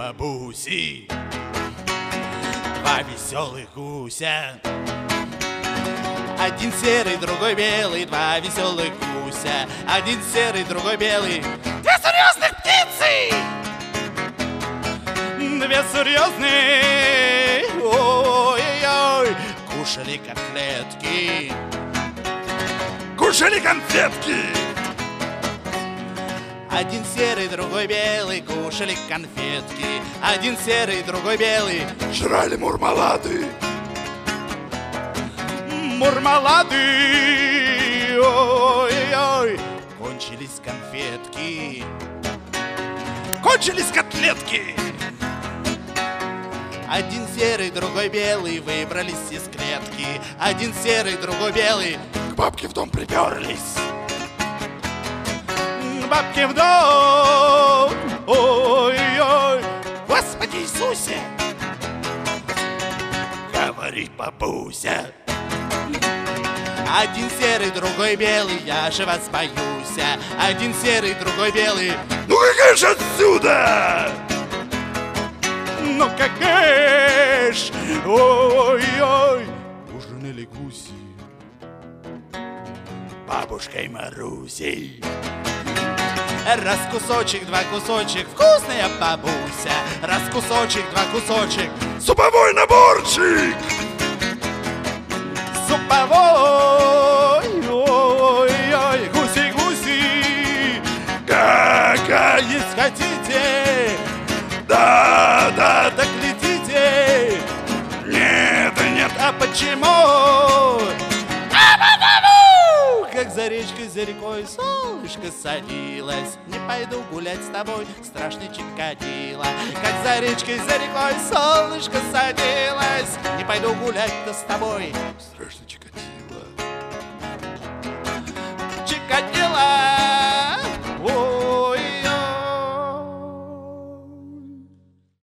бабуси, два веселых гуся. Один серый, другой белый, два веселых гуся. Один серый, другой белый, две серьезных птицы. Две серьезные, ой-ой-ой, кушали котлетки. Кушали конфетки. Один серый, другой белый, кушали конфетки. Один серый, другой белый, Жрали мурмалады. мурмалады, ой-ой, кончились конфетки. Кончились котлетки. Один серый, другой белый, выбрались из клетки. Один серый, другой белый, К бабке в дом приперлись. бабки в дом, ой-ой, Господи Иисусе, Говорит бабуся. один серый, другой белый, я же вас боюсь. Один серый, другой белый, Ну какая же отсюда? ну какая ж, ой-ой, ужинали гуси Бабушкой Марусей. Раз кусочек, два кусочек, вкусная бабуся. Раз кусочек, два кусочек, Суповой наборчик. суповой, ой-ой, гуси-гуси. Га-га. Есть хотите? Да. Так летите. Нет. А почему? А потому! Как за речкой, за рекой солнышко садилось. Не пойду гулять с тобой, страшный Чикатило. Как за речкой, за рекой солнышко садилось. Не пойду гулять-то с тобой. Страшно Чикатило.